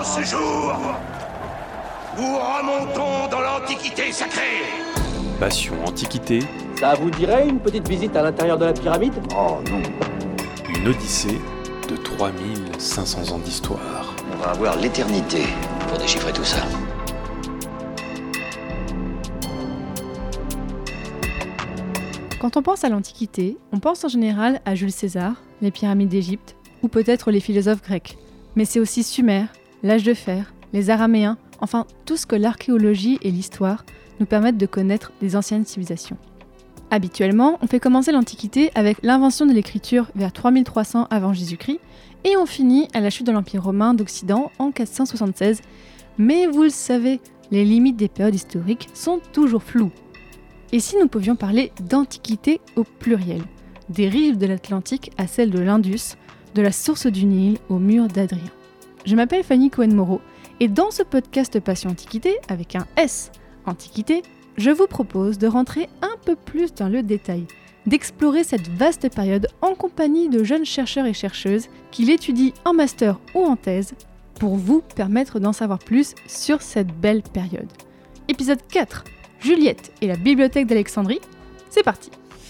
ce jour, nous remontons dans l'Antiquité sacrée. Passion Antiquité. Ça vous dirait une petite visite à l'intérieur de la pyramide ? Oh non. Une odyssée de 3500 ans d'histoire. On va avoir l'éternité pour déchiffrer tout ça. Quand on pense à l'Antiquité, on pense en général à Jules César, les pyramides d'Égypte, ou peut-être les philosophes grecs. Mais c'est aussi Sumer, l'âge de fer, les Araméens, enfin tout ce que l'archéologie et l'histoire nous permettent de connaître des anciennes civilisations. Habituellement, on fait commencer l'Antiquité avec l'invention de l'écriture vers 3300 avant Jésus-Christ, et on finit à la chute de l'Empire romain d'Occident en 476. Mais vous le savez, les limites des périodes historiques sont toujours floues. Et si nous pouvions parler d'Antiquité au pluriel, des rives de l'Atlantique à celles de l'Indus, de la source du Nil au mur d'Adrien. Je m'appelle Fanny Cohen-Moreau, et dans ce podcast Passion Antiquité, avec un S, Antiquité, je vous propose de rentrer un peu plus dans le détail, d'explorer cette vaste période en compagnie de jeunes chercheurs et chercheuses qui l'étudient en master ou en thèse, pour vous permettre d'en savoir plus sur cette belle période. Épisode 4, Juliette et la bibliothèque d'Alexandrie, c'est parti.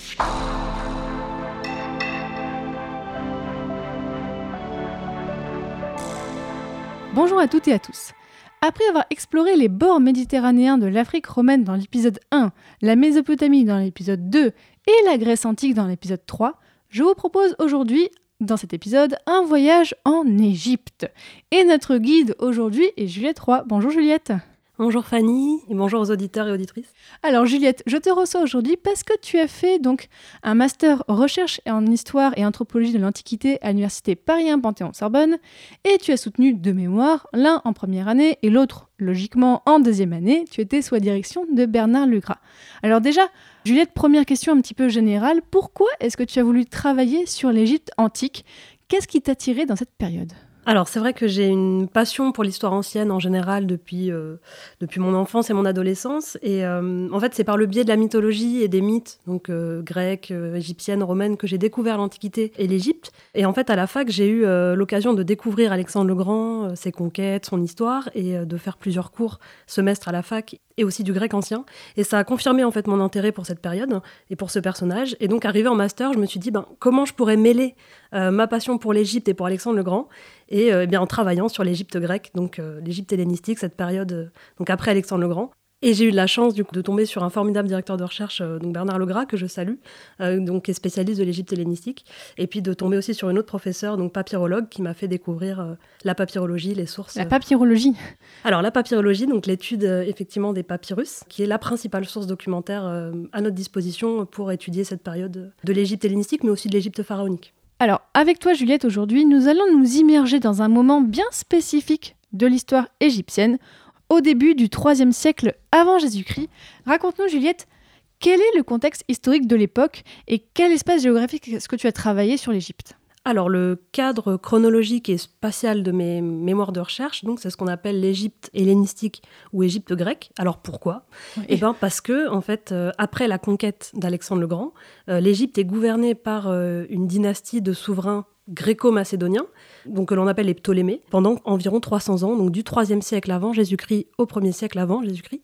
Bonjour à toutes et à tous. Après avoir exploré les bords méditerranéens de l'Afrique romaine dans l'épisode 1, la Mésopotamie dans l'épisode 2 et la Grèce antique dans l'épisode 3, je vous propose aujourd'hui, dans cet épisode, un voyage en Égypte. Et notre guide aujourd'hui est Juliette Roy. Bonjour Juliette. Bonjour Fanny et bonjour aux auditeurs et auditrices. Alors Juliette, je te reçois aujourd'hui parce que tu as fait donc un master recherche en histoire et anthropologie de l'Antiquité à l'université Paris 1 Panthéon-Sorbonne et tu as soutenu deux mémoires, l'un en première année et l'autre logiquement en deuxième année. Tu étais sous la direction de Bernard Legras. Alors déjà, Juliette, première question un petit peu générale, pourquoi est-ce que tu as voulu travailler sur l'Égypte antique ? Qu'est-ce qui t'a attiré dans cette période ? Alors, c'est vrai que j'ai une passion pour l'histoire ancienne en général depuis mon enfance et mon adolescence. Et en fait, c'est par le biais de la mythologie et des mythes, donc grecques, égyptiennes, romaines, que j'ai découvert l'Antiquité et l'Égypte. Et en fait, à la fac, j'ai eu l'occasion de découvrir Alexandre le Grand, ses conquêtes, son histoire, et de faire plusieurs cours semestres à la fac, et aussi du grec ancien. Et ça a confirmé en fait mon intérêt pour cette période et pour ce personnage. Et donc, arrivé en master, je me suis dit, comment je pourrais mêler ma passion pour l'Égypte et pour Alexandre le Grand et bien en travaillant sur l'Égypte grecque, donc l'Égypte hellénistique, cette période donc après Alexandre le Grand. Et j'ai eu de la chance du coup, de tomber sur un formidable directeur de recherche, donc Bernard Legras, que je salue, donc, qui est spécialiste de l'Égypte hellénistique, et puis de tomber aussi sur une autre professeure, donc papyrologue, qui m'a fait découvrir la papyrologie, les sources. La papyrologie. Alors la papyrologie, donc l'étude effectivement des papyrus, qui est la principale source documentaire à notre disposition pour étudier cette période de l'Égypte hellénistique, mais aussi de l'Égypte pharaonique. Alors, avec toi Juliette, aujourd'hui, nous allons nous immerger dans un moment bien spécifique de l'histoire égyptienne, au début du IIIe siècle avant Jésus-Christ. Raconte-nous Juliette, quel est le contexte historique de l'époque et quel espace géographique est-ce que tu as travaillé sur l'Égypte ? Alors, le cadre chronologique et spatial de mes mémoires de recherche, donc, c'est ce qu'on appelle l'Égypte hellénistique ou Égypte grecque. Alors, pourquoi ? Oui. Parce que, en fait, après la conquête d'Alexandre le Grand, l'Égypte est gouvernée par une dynastie de souverains gréco-macédoniens, donc que l'on appelle les Ptolémées, pendant environ 300 ans, donc du IIIe siècle avant Jésus-Christ au 1er siècle avant Jésus-Christ.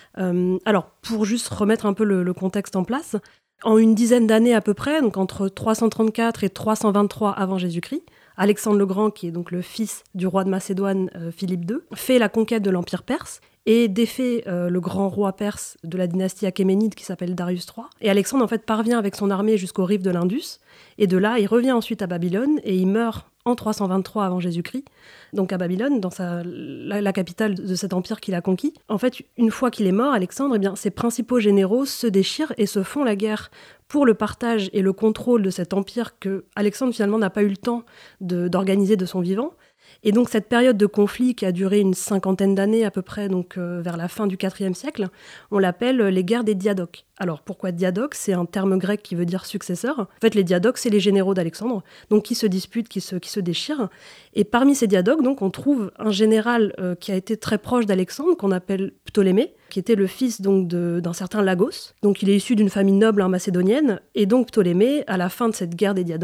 Alors, pour juste remettre un peu le contexte en place, en une dizaine d'années à peu près, donc entre 334 et 323 avant Jésus-Christ, Alexandre le Grand, qui est donc le fils du roi de Macédoine Philippe II, fait la conquête de l'Empire perse et défait le grand roi perse de la dynastie achéménide qui s'appelle Darius III. Et Alexandre en fait parvient avec son armée jusqu'aux rives de l'Indus, et de là il revient ensuite à Babylone et il meurt en 323 avant Jésus-Christ, donc à Babylone, dans la capitale de cet empire qu'il a conquis. En fait, une fois qu'il est mort, Alexandre, ses principaux généraux se déchirent et se font la guerre pour le partage et le contrôle de cet empire que Alexandre finalement n'a pas eu le temps d'organiser de son vivant. Et donc cette période de conflit qui a duré une 50aine d'années à peu près, donc vers la fin du IVe siècle, on l'appelle les guerres des diadoques. Alors pourquoi diadoques ? C'est un terme grec qui veut dire successeur. En fait, les diadoques, c'est les généraux d'Alexandre, donc qui se disputent, qui se déchirent. Et parmi ces diadoques, donc, on trouve un général qui a été très proche d'Alexandre, qu'on appelle Ptolémée, qui était le fils donc d'un certain Lagos. Donc il est issu d'une famille noble macédonienne. Et donc Ptolémée, à la fin de cette guerre des diadoques,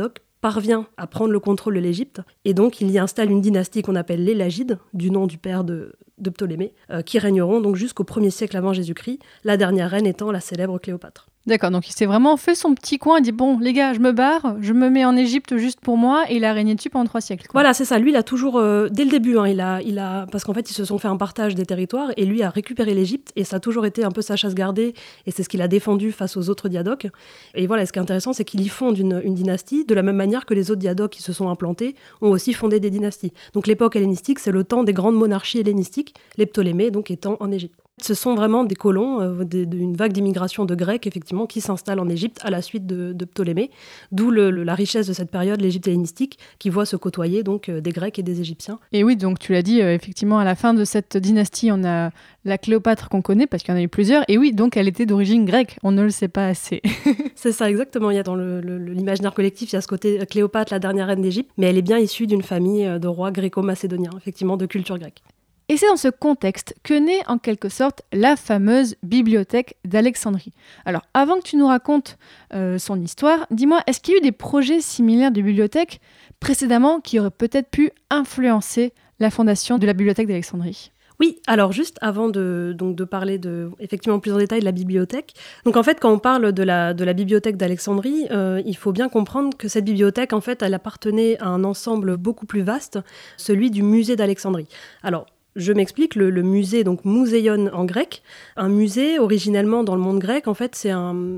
parvient à prendre le contrôle de l'Égypte. Et donc, il y installe une dynastie qu'on appelle les Lagides, du nom du père de Ptolémée, qui régneront donc jusqu'au 1er siècle avant Jésus-Christ, la dernière reine étant la célèbre Cléopâtre. D'accord, donc il s'est vraiment fait son petit coin, il dit bon les gars, je me barre, je me mets en Égypte juste pour moi, et il a régné dessus pendant 3 siècles. Quoi. Voilà, c'est ça. Lui, il a toujours, dès le début, il a, parce qu'en fait, ils se sont fait un partage des territoires, et lui a récupéré l'Égypte, et ça a toujours été un peu sa chasse gardée, et c'est ce qu'il a défendu face aux autres diadoques. Et voilà, ce qui est intéressant, c'est qu'il y fonde une dynastie, de la même manière que les autres diadoques qui se sont implantés ont aussi fondé des dynasties. Donc l'époque hellénistique, c'est le temps des grandes monarchies hellénistiques, les Ptolémées, donc étant en Égypte. Ce sont vraiment des colons d'une vague d'immigration de Grecs, effectivement, qui s'installent en Égypte à la suite de Ptolémée, d'où la richesse de cette période, l'Égypte hellénistique, qui voit se côtoyer donc des Grecs et des Égyptiens. Et oui, donc tu l'as dit, effectivement, à la fin de cette dynastie, on a la Cléopâtre qu'on connaît, parce qu'il y en a eu plusieurs, et oui, donc elle était d'origine grecque, on ne le sait pas assez. C'est ça, exactement. Il y a dans l'imaginaire collectif, il y a ce côté Cléopâtre, la dernière reine d'Égypte, mais elle est bien issue d'une famille de rois gréco-macédoniens, effectivement, de culture grecque. Et c'est dans ce contexte que naît en quelque sorte la fameuse bibliothèque d'Alexandrie. Alors, avant que tu nous racontes son histoire, dis-moi, est-ce qu'il y a eu des projets similaires de bibliothèque précédemment qui auraient peut-être pu influencer la fondation de la bibliothèque d'Alexandrie ? Oui, alors juste avant de parler effectivement plus en détail de la bibliothèque. Donc en fait, quand on parle de la bibliothèque d'Alexandrie, il faut bien comprendre que cette bibliothèque, en fait, elle appartenait à un ensemble beaucoup plus vaste, celui du musée d'Alexandrie. Alors, je m'explique, le musée, donc Mouseion en grec, un musée originellement dans le monde grec, en fait c'est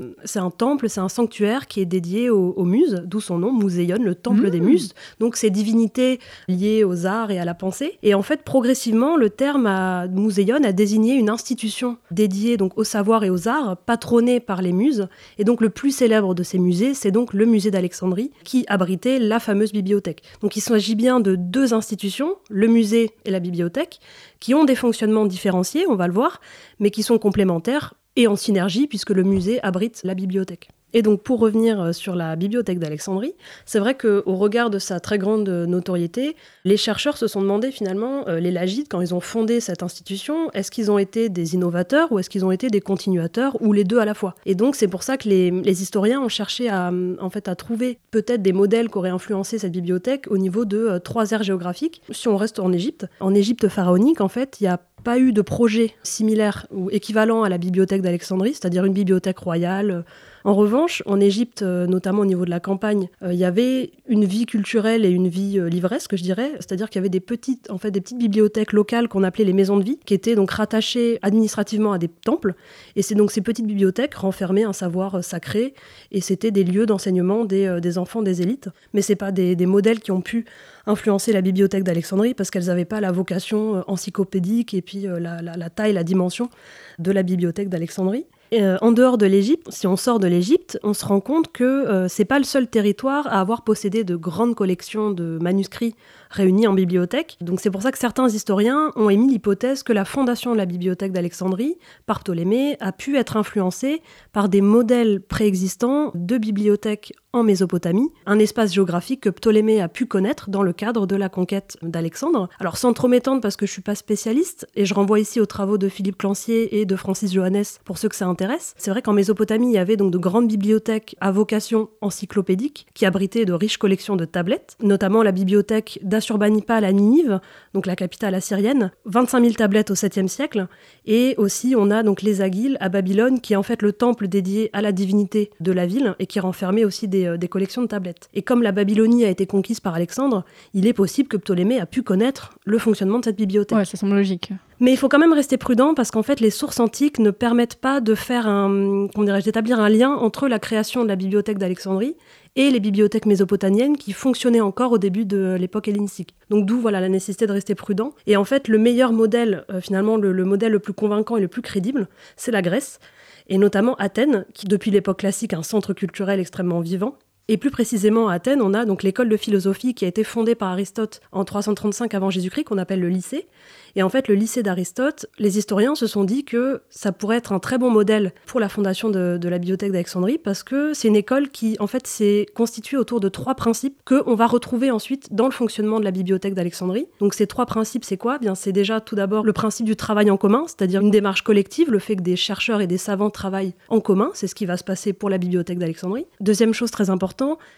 un temple, c'est un sanctuaire qui est dédié aux muses, d'où son nom, Mouseion, le temple des muses, donc ces divinités liées aux arts et à la pensée. Et en fait progressivement, le terme Mouseion a désigné une institution dédiée donc au savoir et aux arts, patronnée par les muses, et donc le plus célèbre de ces musées, c'est donc le musée d'Alexandrie, qui abritait la fameuse bibliothèque. Donc il s'agit bien de 2 institutions, le musée et la bibliothèque, qui ont des fonctionnements différenciés, on va le voir, mais qui sont complémentaires et en synergie puisque le musée abrite la bibliothèque. Et donc pour revenir sur la bibliothèque d'Alexandrie, c'est vrai qu'au regard de sa très grande notoriété, les chercheurs se sont demandé finalement, les Lagides, quand ils ont fondé cette institution, est-ce qu'ils ont été des innovateurs ou est-ce qu'ils ont été des continuateurs ou les deux à la fois ? Et donc c'est pour ça que les historiens ont cherché à trouver peut-être des modèles qui auraient influencé cette bibliothèque au niveau de 3 aires géographiques. Si on reste en Égypte pharaonique, en fait, il y a pas eu de projet similaire ou équivalent à la bibliothèque d'Alexandrie, c'est-à-dire une bibliothèque royale. En revanche, en Égypte, notamment au niveau de la campagne, il y avait une vie culturelle et une vie livresque, je dirais. C'est-à-dire qu'il y avait des petites bibliothèques locales qu'on appelait les maisons de vie, qui étaient donc rattachées administrativement à des temples. Et c'est donc ces petites bibliothèques renfermaient un savoir sacré, et c'était des lieux d'enseignement des enfants des élites. Mais c'est pas des modèles qui ont pu influencer la bibliothèque d'Alexandrie parce qu'elles n'avaient pas la vocation encyclopédique et puis la taille, la dimension de la bibliothèque d'Alexandrie. En dehors de l'Égypte, si on sort de l'Égypte, on se rend compte que c'est pas le seul territoire à avoir possédé de grandes collections de manuscrits réunis en bibliothèque. Donc c'est pour ça que certains historiens ont émis l'hypothèse que la fondation de la bibliothèque d'Alexandrie par Ptolémée a pu être influencée par des modèles préexistants de bibliothèques en Mésopotamie, un espace géographique que Ptolémée a pu connaître dans le cadre de la conquête d'Alexandre. Alors sans trop m'étendre parce que je suis pas spécialiste, et je renvoie ici aux travaux de Philippe Clancier et de Francis Johannes pour ceux que ça intéresse, c'est vrai qu'en Mésopotamie, il y avait donc de grandes bibliothèques à vocation encyclopédique qui abritaient de riches collections de tablettes, notamment la bibliothèque d'Assurbanipal à Ninive, donc la capitale assyrienne, 25 000 tablettes au 7e siècle, et aussi on a donc les Agiles à Babylone, qui est en fait le temple dédié à la divinité de la ville et qui renfermait aussi des collections de tablettes. Et comme la Babylonie a été conquise par Alexandre, il est possible que Ptolémée a pu connaître le fonctionnement de cette bibliothèque. Ouais, ça semble logique. Mais il faut quand même rester prudent parce qu'en fait, les sources antiques ne permettent pas de faire d'établir un lien entre la création de la bibliothèque d'Alexandrie et les bibliothèques mésopotamiennes qui fonctionnaient encore au début de l'époque hellénistique. Donc d'où la nécessité de rester prudent. Et en fait, le meilleur modèle, finalement, le modèle le plus convaincant et le plus crédible, c'est la Grèce, et notamment Athènes, qui depuis l'époque classique est un centre culturel extrêmement vivant. Et plus précisément à Athènes, on a donc l'école de philosophie qui a été fondée par Aristote en 335 avant Jésus-Christ, qu'on appelle le lycée. Et en fait, le lycée d'Aristote, les historiens se sont dit que ça pourrait être un très bon modèle pour la fondation de la bibliothèque d'Alexandrie, parce que c'est une école qui, en fait, s'est constituée autour de 3 principes qu'on va retrouver ensuite dans le fonctionnement de la bibliothèque d'Alexandrie. Donc ces 3 principes, c'est quoi ? Bien, c'est déjà tout d'abord le principe du travail en commun, c'est-à-dire une démarche collective, le fait que des chercheurs et des savants travaillent en commun, c'est ce qui va se passer pour la bibliothèque d'Alexandrie. Deuxième chose très importante,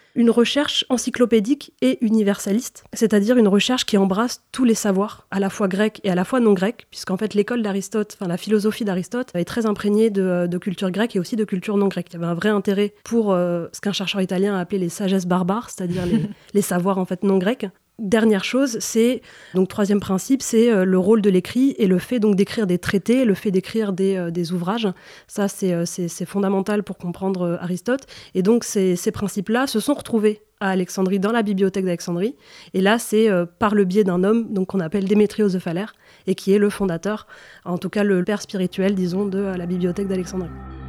une recherche encyclopédique et universaliste, c'est-à-dire une recherche qui embrasse tous les savoirs, à la fois grecs et à la fois non grecs, puisqu'en fait l'école d'Aristote, la philosophie d'Aristote est très imprégnée de culture grecque et aussi de culture non grecque. Il y avait un vrai intérêt pour ce qu'un chercheur italien a appelé les sagesses barbares, c'est-à-dire les savoirs en fait non grecs. Dernière chose, c'est, donc troisième principe, c'est le rôle de l'écrit et le fait donc d'écrire des traités, le fait d'écrire des ouvrages. Ça, c'est fondamental pour comprendre Aristote. Et donc, ces principes-là se sont retrouvés à Alexandrie, dans la bibliothèque d'Alexandrie. Et là, c'est par le biais d'un homme donc, qu'on appelle Démétrios de Phalère, et qui est le fondateur, en tout cas le père spirituel, disons, de la bibliothèque d'Alexandrie.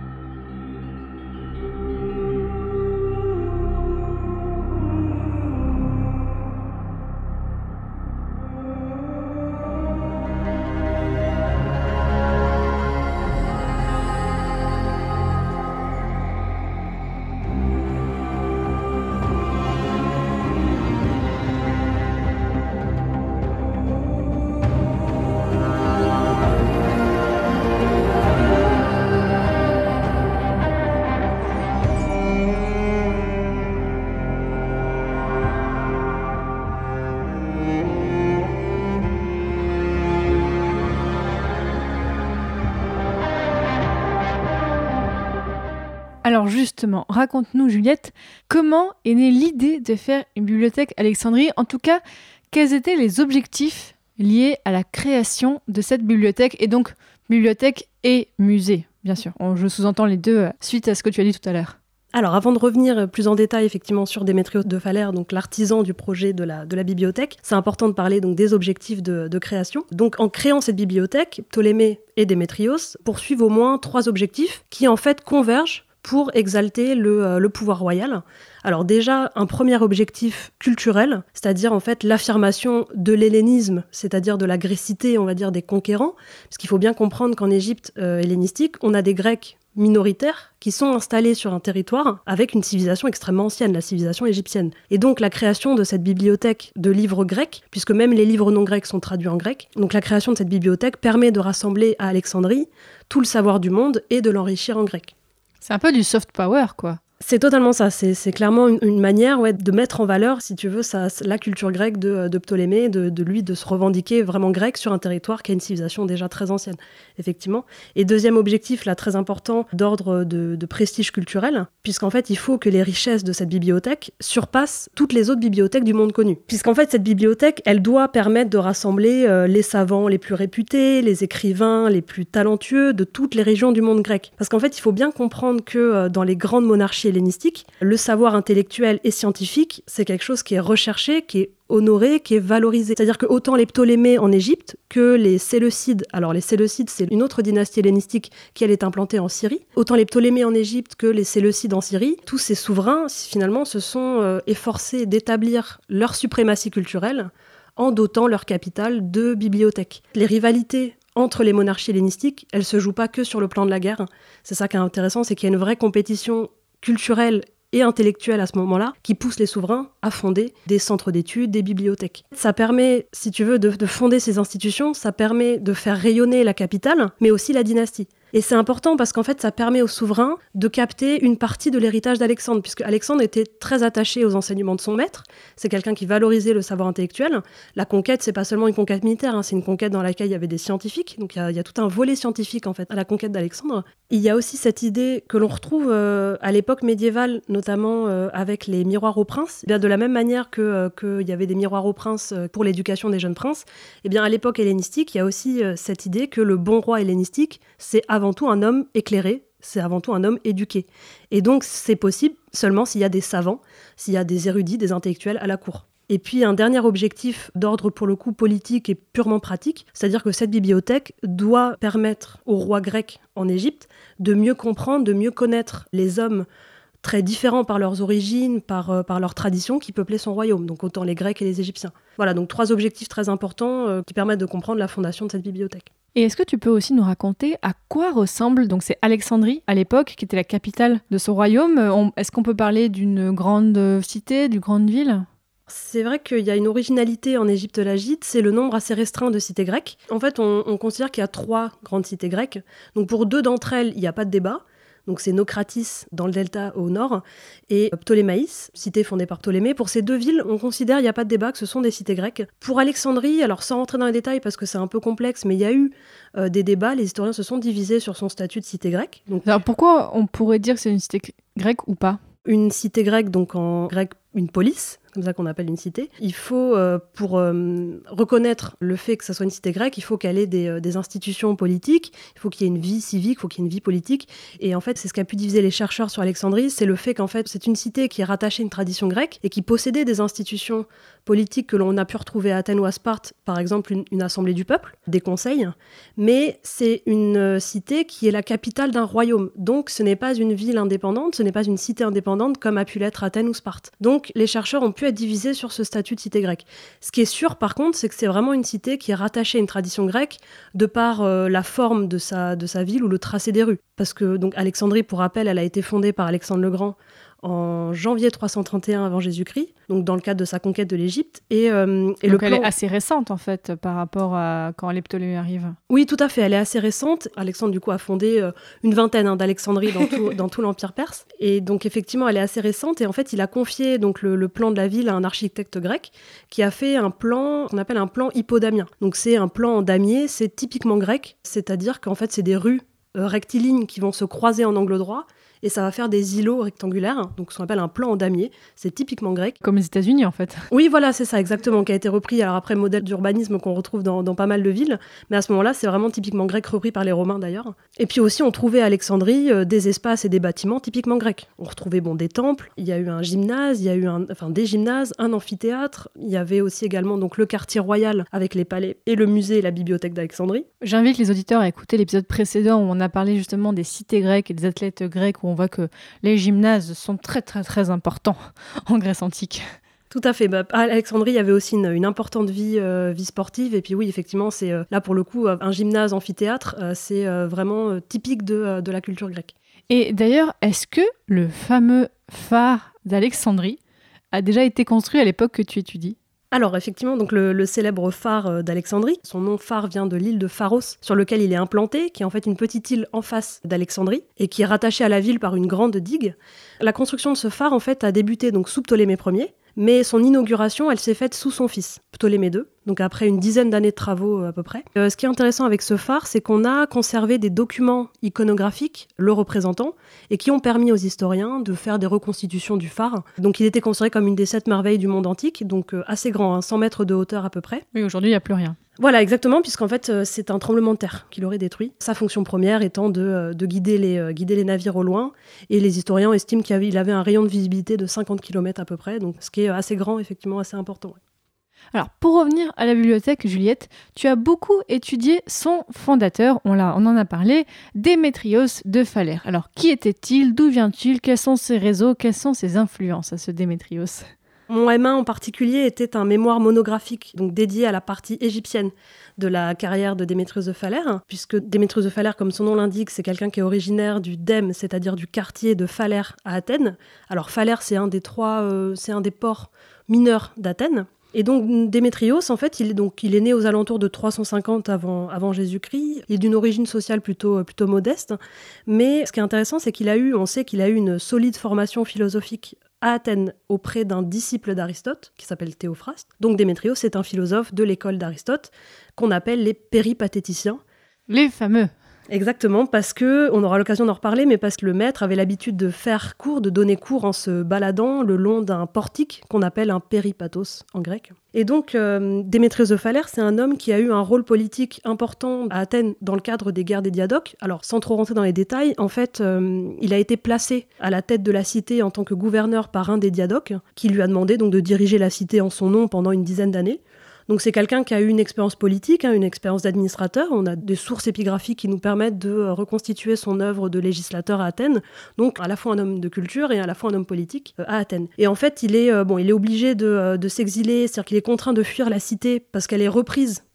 Alors justement, raconte-nous Juliette, comment est née l'idée de faire une bibliothèque Alexandrie ? En tout cas, quels étaient les objectifs liés à la création de cette bibliothèque ? Et donc, bibliothèque et musée, bien sûr. Je sous-entends les deux suite à ce que tu as dit tout à l'heure. Alors, avant de revenir plus en détail effectivement sur Démétrios de Phalère, donc l'artisan du projet de la bibliothèque, c'est important de parler donc des objectifs de création. Donc, en créant cette bibliothèque, Ptolémée et Démétrios poursuivent au moins 3 objectifs qui en fait convergent pour exalter le pouvoir royal. Alors déjà, un premier objectif culturel, c'est-à-dire en fait l'affirmation de l'hellénisme, c'est-à-dire de la grécité, on va dire, des conquérants, parce qu'il faut bien comprendre qu'en Égypte hellénistique, on a des Grecs minoritaires qui sont installés sur un territoire avec une civilisation extrêmement ancienne, la civilisation égyptienne. Et donc la création de cette bibliothèque de livres grecs, puisque même les livres non grecs sont traduits en grec, donc la création de cette bibliothèque permet de rassembler à Alexandrie tout le savoir du monde et de l'enrichir en grec. C'est un peu du soft power, quoi. C'est totalement ça, c'est clairement une manière de mettre en valeur, si tu veux, la culture grecque de Ptolémée, de se revendiquer vraiment grec sur un territoire qui a une civilisation déjà très ancienne, effectivement. Et deuxième objectif, là, très important, d'ordre de prestige culturel, puisqu'en fait, il faut que les richesses de cette bibliothèque surpassent toutes les autres bibliothèques du monde connu. Puisqu'en fait, cette bibliothèque, elle doit permettre de rassembler les savants les plus réputés, les écrivains les plus talentueux de toutes les régions du monde grec. Parce qu'en fait, il faut bien comprendre que dans les grandes monarchies hellénistique, le savoir intellectuel et scientifique, c'est quelque chose qui est recherché, qui est honoré, qui est valorisé. C'est-à-dire que autant les Ptolémées en Égypte que les Séleucides, alors les Séleucides, c'est une autre dynastie hellénistique qui elle est implantée en Syrie, autant les Ptolémées en Égypte que les Séleucides en Syrie, tous ces souverains, finalement, se sont efforcés d'établir leur suprématie culturelle en dotant leur capitale de bibliothèques. Les rivalités entre les monarchies hellénistiques, elles ne se jouent pas que sur le plan de la guerre. C'est ça qui est intéressant, c'est qu'il y a une vraie compétition culturelle et intellectuelle à ce moment-là, qui pousse les souverains à fonder des centres d'études, des bibliothèques. Ça permet, si tu veux, de fonder ces institutions, ça permet de faire rayonner la capitale, mais aussi la dynastie. Et c'est important parce qu'en fait, ça permet aux souverains de capter une partie de l'héritage d'Alexandre, puisque Alexandre était très attaché aux enseignements de son maître. C'est quelqu'un qui valorisait le savoir intellectuel. La conquête, c'est pas seulement une conquête militaire, c'est une conquête dans laquelle il y avait des scientifiques. Donc il y a tout un volet scientifique en fait à la conquête d'Alexandre. Il y a aussi cette idée que l'on retrouve à l'époque médiévale, notamment avec les miroirs aux princes. Bien, de la même manière qu'il y avait des miroirs aux princes pour l'éducation des jeunes princes, et bien à l'époque hellénistique, il y a aussi cette idée que le bon roi hellénistique, c'est avant tout un homme éclairé, c'est avant tout un homme éduqué. Et donc c'est possible seulement s'il y a des savants, s'il y a des érudits, des intellectuels à la cour. Et puis un dernier objectif d'ordre pour le coup politique et purement pratique, c'est-à-dire que cette bibliothèque doit permettre au roi grec en Égypte de mieux comprendre, de mieux connaître les hommes très différents par leurs origines, par leurs traditions qui peuplaient son royaume, donc autant les Grecs et les Égyptiens. Voilà, donc 3 objectifs très importants qui permettent de comprendre la fondation de cette bibliothèque. Et est-ce que tu peux aussi nous raconter à quoi ressemble, donc c'est Alexandrie à l'époque, qui était la capitale de ce royaume. Est-ce qu'on peut parler d'une grande cité, d'une grande ville ? C'est vrai qu'il y a une originalité en Égypte lagide, c'est le nombre assez restreint de cités grecques. En fait, on considère qu'il y a 3 grandes cités grecques. Donc pour 2 d'entre elles, il n'y a pas de débat. donc c'est Naucratis dans le delta au nord, et Ptolémaïs, cité fondée par Ptolémée. Pour ces deux villes, on considère, il n'y a pas de débat, que ce sont des cités grecques. Pour Alexandrie, alors sans rentrer dans les détails parce que c'est un peu complexe, mais il y a eu des débats, les historiens se sont divisés sur son statut de cité grecque. Donc, alors pourquoi on pourrait dire que c'est une cité grecque ou pas ? Une cité grecque, donc en grec, une polis, comme ça qu'on appelle une cité. Il faut, pour reconnaître le fait que ça soit une cité grecque, il faut qu'elle ait des institutions politiques, il faut qu'il y ait une vie civique, il faut qu'il y ait une vie politique. Et en fait, c'est ce qui a pu diviser les chercheurs sur Alexandrie, c'est le fait qu'en fait, c'est une cité qui est rattachée à une tradition grecque et qui possédait des institutions politiques que l'on a pu retrouver à Athènes ou à Sparte, par exemple une assemblée du peuple, des conseils, mais c'est une cité qui est la capitale d'un royaume. Donc ce n'est pas une ville indépendante, ce n'est pas une cité indépendante comme a pu l'être Athènes ou Sparte. Donc les chercheurs ont pu être divisés sur ce statut de cité grecque. Ce qui est sûr par contre, c'est que c'est vraiment une cité qui est rattachée à une tradition grecque de par la forme de sa ville ou le tracé des rues. Parce que donc Alexandrie, pour rappel, elle a été fondée par Alexandre le Grand en janvier 331 avant Jésus-Christ, donc dans le cadre de sa conquête de l'Égypte. Et donc elle est assez récente en fait par rapport à quand les Ptolémées arrivent. Oui, tout à fait, elle est assez récente. Alexandre du coup a fondé une vingtaine d'Alexandries dans tout l'Empire perse. Et donc effectivement, elle est assez récente. Et en fait, il a confié donc le plan de la ville à un architecte grec qui a fait un plan qu'on appelle un plan hippodamien. Donc c'est un plan en damier, c'est typiquement grec, c'est-à-dire qu'en fait, c'est des rues rectilignes qui vont se croiser en angle droit. Et ça va faire des îlots rectangulaires, donc ce qu'on appelle un plan en damier. C'est typiquement grec. Comme les États-Unis, en fait. Oui, voilà, c'est ça, exactement, qui a été repris, alors après, modèle d'urbanisme qu'on retrouve dans pas mal de villes. Mais à ce moment-là, c'est vraiment typiquement grec, repris par les Romains, d'ailleurs. Et puis aussi, on trouvait à Alexandrie des espaces et des bâtiments typiquement grecs. On retrouvait, des temples, il y a eu un gymnase, il y a eu des gymnases, un amphithéâtre. Il y avait aussi également donc, le quartier royal avec les palais et le musée et la bibliothèque d'Alexandrie. J'invite les auditeurs à écouter l'épisode précédent où on a parlé justement des cités grecques et des athlètes grecs, où on voit que les gymnases sont très très très importants en Grèce antique. Tout à fait. À Alexandrie, il y avait aussi une importante vie sportive. Et puis oui, effectivement, c'est là pour le coup, un gymnase, amphithéâtre, c'est vraiment typique de la culture grecque. Et d'ailleurs, est-ce que le fameux phare d'Alexandrie a déjà été construit à l'époque que tu étudies ? Alors effectivement, donc le célèbre phare d'Alexandrie, son nom phare vient de l'île de Pharos, sur lequel il est implanté, qui est en fait une petite île en face d'Alexandrie, et qui est rattachée à la ville par une grande digue. La construction de ce phare, en fait, a débuté donc sous Ptolémée Ier, mais son inauguration, elle s'est faite sous son fils, Ptolémée II, donc après une dizaine d'années de travaux à peu près. Ce qui est intéressant avec ce phare, c'est qu'on a conservé des documents iconographiques le représentant et qui ont permis aux historiens de faire des reconstitutions du phare. Donc il était considéré comme une des 7 merveilles du monde antique, donc assez grand, 100 mètres de hauteur à peu près. Oui, aujourd'hui, il n'y a plus rien. Voilà, exactement, puisqu'en fait, c'est un tremblement de terre qui l'aurait détruit. Sa fonction première étant de guider les navires au loin. Et les historiens estiment qu'il avait un rayon de visibilité de 50 km à peu près, donc ce qui est assez grand, effectivement, assez important. Alors, pour revenir à la bibliothèque, Juliette, tu as beaucoup étudié son fondateur, on en a parlé, Démétrios de Phalère. Alors, qui était-il ? D'où vient-il ? Quels sont ses réseaux ? Quelles sont ses influences à ce Démétrios ? Mon M1 en particulier était un mémoire monographique, donc dédié à la partie égyptienne de la carrière de Démétrios de Phalère, puisque Démétrios de Phalère, comme son nom l'indique, c'est quelqu'un qui est originaire du Dème, c'est-à-dire du quartier de Phalère à Athènes. Alors Phalère, c'est un des ports mineurs d'Athènes. Et donc Démétrios, en fait, il est né aux alentours de 350 avant Jésus-Christ. Il est d'une origine sociale plutôt modeste. Mais ce qui est intéressant, c'est on sait qu'il a eu une solide formation philosophique à Athènes auprès d'un disciple d'Aristote qui s'appelle Théophraste. Donc Démétrios est un philosophe de l'école d'Aristote qu'on appelle les péripatéticiens. Les fameux. Exactement, parce que, on aura l'occasion d'en reparler, mais parce que le maître avait l'habitude de faire cours, de donner cours en se baladant le long d'un portique qu'on appelle un péripatos en grec. Et donc, Démétrios de Phalère, c'est un homme qui a eu un rôle politique important à Athènes dans le cadre des guerres des Diadoques. Alors, sans trop rentrer dans les détails, en fait, il a été placé à la tête de la cité en tant que gouverneur par un des Diadoques, qui lui a demandé donc de diriger la cité en son nom pendant une dizaine d'années. Donc c'est quelqu'un qui a eu une expérience politique, une expérience d'administrateur. On a des sources épigraphiques qui nous permettent de reconstituer son œuvre de législateur à Athènes. Donc à la fois un homme de culture et à la fois un homme politique à Athènes. Et en fait, il est obligé de s'exiler, c'est-à-dire qu'il est contraint de fuir la cité parce qu'elle est reprise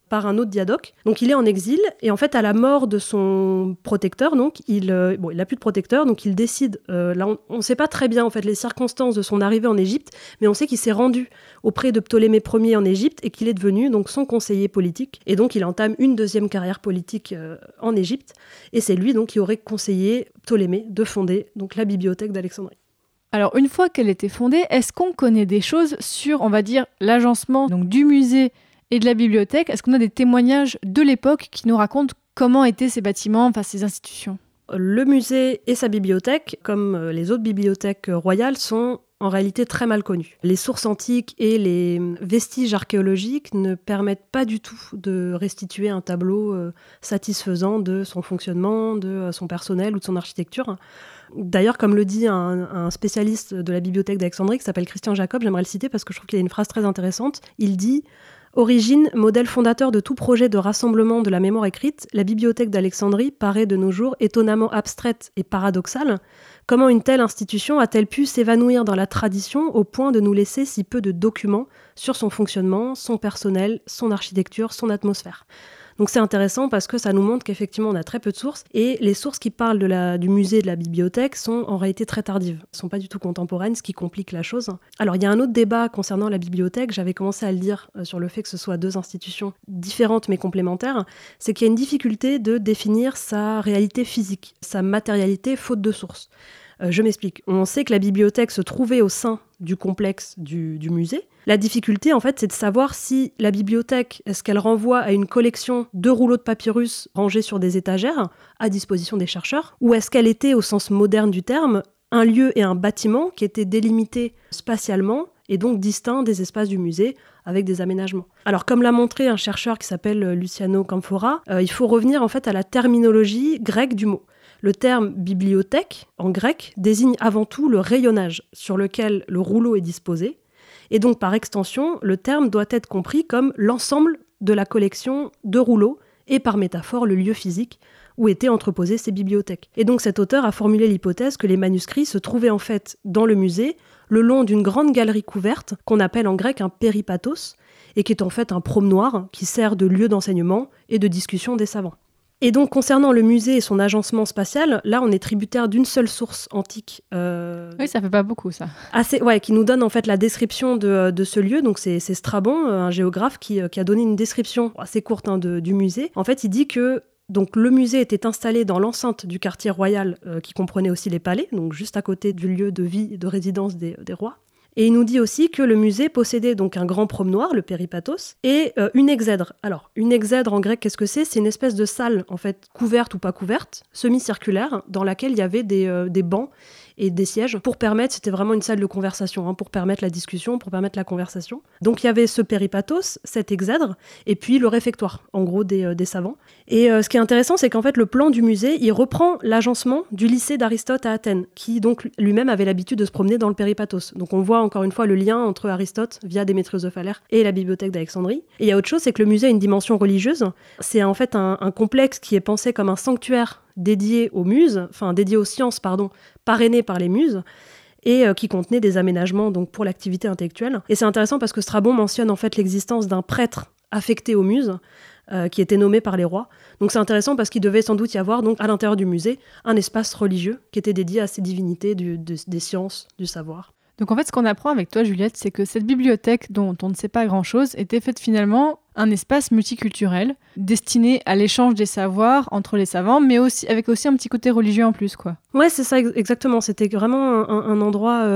par un autre diadoque. Donc il est en exil et en fait à la mort de son protecteur, donc il n'a plus de protecteur, donc il décide, là on ne sait pas très bien en fait les circonstances de son arrivée en Égypte, mais on sait qu'il s'est rendu auprès de Ptolémée Ier en Égypte et qu'il est devenu donc son conseiller politique. Et donc il entame une deuxième carrière politique en Égypte et c'est lui donc qui aurait conseillé Ptolémée de fonder donc la bibliothèque d'Alexandrie. Alors, une fois qu'elle était fondée, est-ce qu'on connaît des choses sur, on va dire, l'agencement donc, du musée et de la bibliothèque? Est-ce qu'on a des témoignages de l'époque qui nous racontent comment étaient ces bâtiments, enfin ces institutions? Le musée et sa bibliothèque, comme les autres bibliothèques royales, sont en réalité très mal connus. Les sources antiques et les vestiges archéologiques ne permettent pas du tout de restituer un tableau satisfaisant de son fonctionnement, de son personnel ou de son architecture. D'ailleurs, comme le dit un spécialiste de la bibliothèque d'Alexandrie qui s'appelle Christian Jacob, j'aimerais le citer parce que je trouve qu'il a une phrase très intéressante. Il dit « Origine, modèle fondateur de tout projet de rassemblement de la mémoire écrite, la bibliothèque d'Alexandrie paraît de nos jours étonnamment abstraite et paradoxale. Comment une telle institution a-t-elle pu s'évanouir dans la tradition au point de nous laisser si peu de documents sur son fonctionnement, son personnel, son architecture, son atmosphère ?» Donc c'est intéressant parce que ça nous montre qu'effectivement on a très peu de sources et les sources qui parlent du musée et de la bibliothèque sont en réalité très tardives. Elles ne sont pas du tout contemporaines, ce qui complique la chose. Alors il y a un autre débat concernant la bibliothèque, j'avais commencé à le dire sur le fait que ce soit deux institutions différentes mais complémentaires, c'est qu'il y a une difficulté de définir sa réalité physique, sa matérialité faute de sources. Je m'explique. On sait que la bibliothèque se trouvait au sein du complexe du musée. La difficulté, en fait, c'est de savoir si la bibliothèque, est-ce qu'elle renvoie à une collection de rouleaux de papyrus rangés sur des étagères à disposition des chercheurs, ou est-ce qu'elle était, au sens moderne du terme, un lieu et un bâtiment qui étaient délimités spatialement et donc distincts des espaces du musée avec des aménagements. Alors, comme l'a montré un chercheur qui s'appelle Luciano Camphora, il faut revenir en fait à la terminologie grecque du mot. Le terme bibliothèque, en grec, désigne avant tout le rayonnage sur lequel le rouleau est disposé. Et donc, par extension, le terme doit être compris comme l'ensemble de la collection de rouleaux et, par métaphore, le lieu physique où étaient entreposées ces bibliothèques. Et donc, cet auteur a formulé l'hypothèse que les manuscrits se trouvaient en fait dans le musée, le long d'une grande galerie couverte qu'on appelle en grec un péripathos, et qui est en fait un promenoir qui sert de lieu d'enseignement et de discussion des savants. Et donc, concernant le musée et son agencement spatial, là, on est tributaire d'une seule source antique. Oui, ça fait pas beaucoup, ça. Qui nous donne en fait la description de ce lieu. Donc, c'est Strabon, un géographe, qui a donné une description assez courte du musée. En fait, il dit que donc, le musée était installé dans l'enceinte du quartier royal, qui comprenait aussi les palais, donc juste à côté du lieu de vie et de résidence des rois. Et il nous dit aussi que le musée possédait donc un grand promenoir, le péripathos, et une exèdre. Alors, une exèdre en grec, qu'est-ce que c'est ? C'est une espèce de salle, en fait, couverte ou pas couverte, semi-circulaire, dans laquelle il y avait des bancs et des sièges pour permettre, c'était vraiment une salle de conversation, pour permettre la discussion, pour permettre la conversation. Donc il y avait ce péripathos, cette exèdre, et puis le réfectoire, en gros des savants. Et ce qui est intéressant, c'est qu'en fait le plan du musée, il reprend l'agencement du lycée d'Aristote à Athènes, qui donc lui-même avait l'habitude de se promener dans le péripathos. Donc on voit encore une fois le lien entre Aristote, via Démétrios de Phalère, et la bibliothèque d'Alexandrie. Et il y a autre chose, c'est que le musée a une dimension religieuse. C'est en fait un complexe qui est pensé comme un sanctuaire dédié aux muses, dédié aux sciences, parrainé par les muses, et qui contenait des aménagements donc, pour l'activité intellectuelle. Et c'est intéressant parce que Strabon mentionne en fait l'existence d'un prêtre affecté aux muses, qui était nommé par les rois. Donc c'est intéressant parce qu'il devait sans doute y avoir donc, à l'intérieur du musée un espace religieux qui était dédié à ces divinités des sciences, du savoir. Donc en fait, ce qu'on apprend avec toi, Juliette, c'est que cette bibliothèque dont on ne sait pas grand-chose était faite finalement un espace multiculturel destiné à l'échange des savoirs entre les savants, mais aussi avec aussi un petit côté religieux en plus, quoi. Ouais, c'est ça, exactement. C'était vraiment un endroit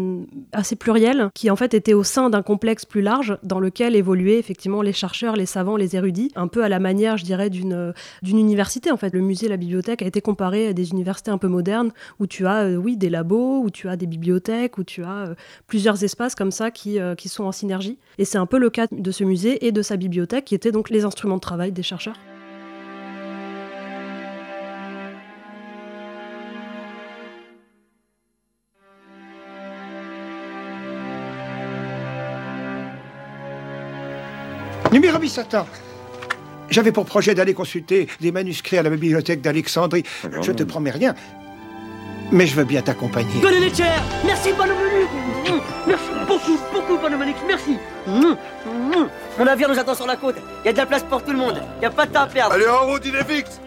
assez pluriel qui, en fait, était au sein d'un complexe plus large dans lequel évoluaient effectivement les chercheurs, les savants, les érudits, un peu à la manière, je dirais, d'une université, en fait. Le musée, la bibliothèque a été comparé à des universités un peu modernes où tu as, des labos, où tu as des bibliothèques, où tu as plusieurs espaces comme ça qui sont en synergie. Et c'est un peu le cas de ce musée et de sa bibliothèque qui étaient donc les instruments de travail des chercheurs. Numiramisata, j'avais pour projet d'aller consulter des manuscrits à la bibliothèque d'Alexandrie. Je ne te promets rien. mais je veux bien t'accompagner. Golenecher, merci Bonomonix. Merci beaucoup Bonomonix, merci. Mon navire nous attend sur la côte. Il y a de la place pour tout le monde. Il n'y a pas de temps à perdre. Allez, en route, il est fixe.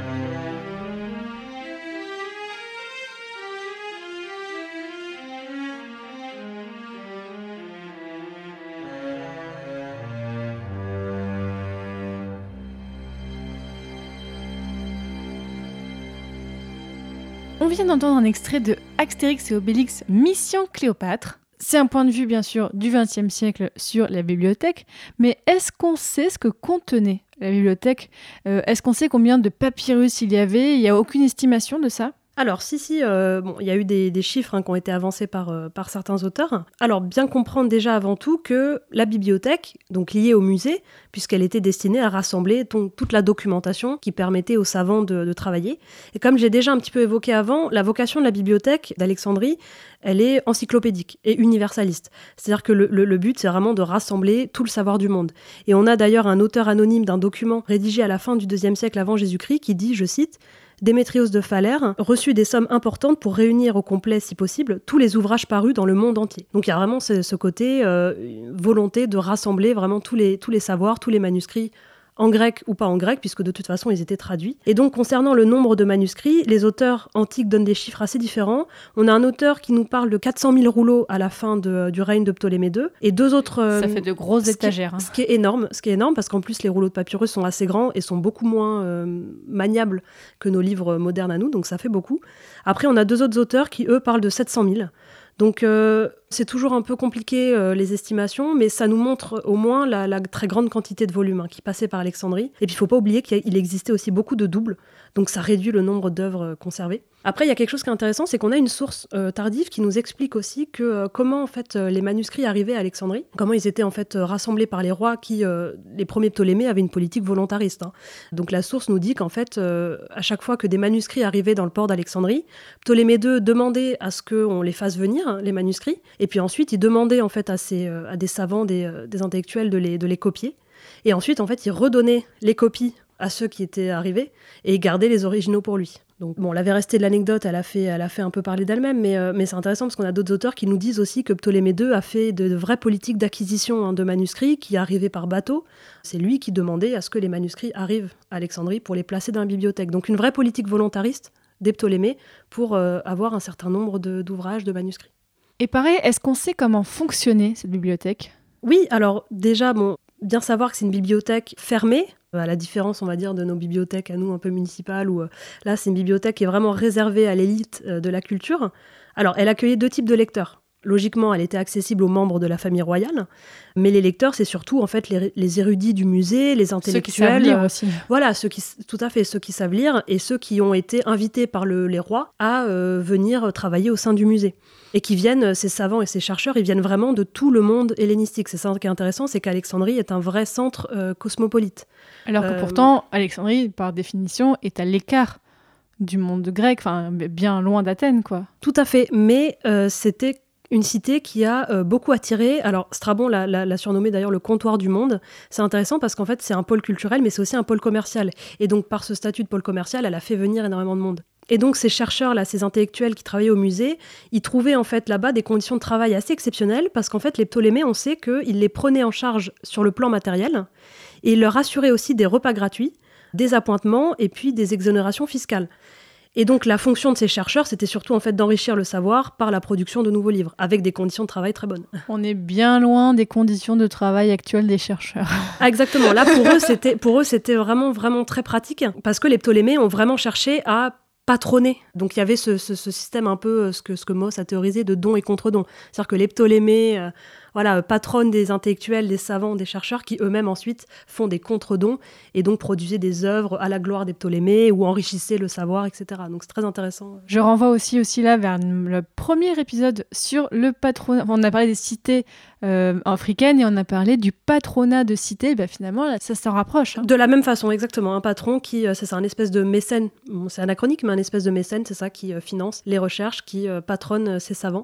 On vient d'entendre un extrait de Astérix et Obélix Mission Cléopâtre. C'est un point de vue, bien sûr, du XXe siècle sur la bibliothèque, mais est-ce qu'on sait ce que contenait la bibliothèque ? Est-ce qu'on sait combien de papyrus il y avait ? Il n'y a aucune estimation de ça ? Alors, il y a eu des chiffres qui ont été avancés par certains auteurs. Alors, bien comprendre déjà avant tout que la bibliothèque, donc liée au musée, puisqu'elle était destinée à rassembler toute la documentation qui permettait aux savants de travailler. Et comme j'ai déjà un petit peu évoqué avant, la vocation de la bibliothèque d'Alexandrie, elle est encyclopédique et universaliste. C'est-à-dire que le but, c'est vraiment de rassembler tout le savoir du monde. Et on a d'ailleurs un auteur anonyme d'un document rédigé à la fin du IIe siècle avant Jésus-Christ qui dit, je cite, Démétrios de Phalère reçut des sommes importantes pour réunir au complet, si possible, tous les ouvrages parus dans le monde entier. Donc il y a vraiment ce côté volonté de rassembler vraiment tous les savoirs, tous les manuscrits, en grec ou pas en grec, puisque de toute façon ils étaient traduits. Et donc concernant le nombre de manuscrits, les auteurs antiques donnent des chiffres assez différents. On a un auteur qui nous parle de 400 000 rouleaux à la fin du règne de Ptolémée II, et deux autres... ça fait de grosses étagères. Ce qui est énorme, parce qu'en plus les rouleaux de papyrus sont assez grands et sont beaucoup moins maniables que nos livres modernes à nous, donc ça fait beaucoup. Après on a deux autres auteurs qui eux parlent de 700 000. Donc c'est toujours un peu compliqué les estimations, mais ça nous montre au moins la très grande quantité de volume qui passait par Alexandrie. Et puis il ne faut pas oublier qu'il existait aussi beaucoup de doubles, donc ça réduit le nombre d'œuvres conservées. Après, il y a quelque chose qui est intéressant, c'est qu'on a une source tardive qui nous explique aussi que comment en fait les manuscrits arrivaient à Alexandrie, comment ils étaient en fait rassemblés par les rois qui, les premiers Ptolémées, avaient une politique volontariste. Donc la source nous dit qu'en fait, à chaque fois que des manuscrits arrivaient dans le port d'Alexandrie, Ptolémée II demandait à ce qu'on les fasse venir, les manuscrits, et puis ensuite il demandait en fait à des savants, des intellectuels de les copier, et ensuite en fait il redonnait les copies à ceux qui étaient arrivés et gardait les originaux pour lui. Donc bon, la véracité de l'anecdote, elle a fait un peu parler d'elle-même, mais c'est intéressant parce qu'on a d'autres auteurs qui nous disent aussi que Ptolémée II a fait de vraies politiques d'acquisition de manuscrits qui arrivaient par bateau. C'est lui qui demandait à ce que les manuscrits arrivent à Alexandrie pour les placer dans la bibliothèque. Donc une vraie politique volontariste des Ptolémées pour avoir un certain nombre d'ouvrages, de manuscrits. Et pareil, est-ce qu'on sait comment fonctionnait cette bibliothèque ? Oui, alors déjà, bien savoir que c'est une bibliothèque fermée, à la différence, on va dire, de nos bibliothèques à nous un peu municipales, où là, c'est une bibliothèque qui est vraiment réservée à l'élite de la culture. Alors, elle accueillait deux types de lecteurs. Logiquement, elle était accessible aux membres de la famille royale, mais les lecteurs, c'est surtout en fait les érudits du musée, les intellectuels. Ceux qui savent lire aussi. Voilà, ceux qui savent lire et ceux qui ont été invités par les rois à venir travailler au sein du musée. Et qui viennent, ces savants et ces chercheurs, ils viennent vraiment de tout le monde hellénistique. C'est ça qui est intéressant, c'est qu'Alexandrie est un vrai centre cosmopolite. Alors que pourtant, Alexandrie, par définition, est à l'écart du monde grec, enfin bien loin d'Athènes, quoi. Tout à fait, mais c'était une cité qui a beaucoup attiré. Alors Strabon l'a surnommé d'ailleurs le comptoir du monde. C'est intéressant parce qu'en fait, c'est un pôle culturel, mais c'est aussi un pôle commercial. Et donc, par ce statut de pôle commercial, elle a fait venir énormément de monde. Et donc ces chercheurs-là, ces intellectuels qui travaillaient au musée, ils trouvaient en fait là-bas des conditions de travail assez exceptionnelles parce qu'en fait les Ptolémées, on sait qu'ils les prenaient en charge sur le plan matériel et ils leur assuraient aussi des repas gratuits, des appointements et puis des exonérations fiscales. Et donc la fonction de ces chercheurs, c'était surtout en fait d'enrichir le savoir par la production de nouveaux livres, avec des conditions de travail très bonnes. On est bien loin des conditions de travail actuelles des chercheurs. Ah, exactement. Là, pour eux, c'était vraiment, vraiment très pratique parce que les Ptolémées ont vraiment cherché à patronner. Donc il y avait ce système un peu, ce que Moss a théorisé, de don et contre-don. C'est-à-dire que les Ptolémées patronnent des intellectuels, des savants, des chercheurs qui eux-mêmes ensuite font des contre-dons et donc produisaient des œuvres à la gloire des Ptolémées ou enrichissaient le savoir, etc. Donc c'est très intéressant. Je renvoie aussi là vers le premier épisode sur le patronat. On a parlé des cités africaines et on a parlé du patronat de cités. Ben, finalement, là, ça s'en rapproche. De la même façon, exactement. Un patron qui, c'est un espèce de mécène, c'est anachronique, mais un espèce de mécène, c'est ça, qui finance les recherches, qui patronne ses savants.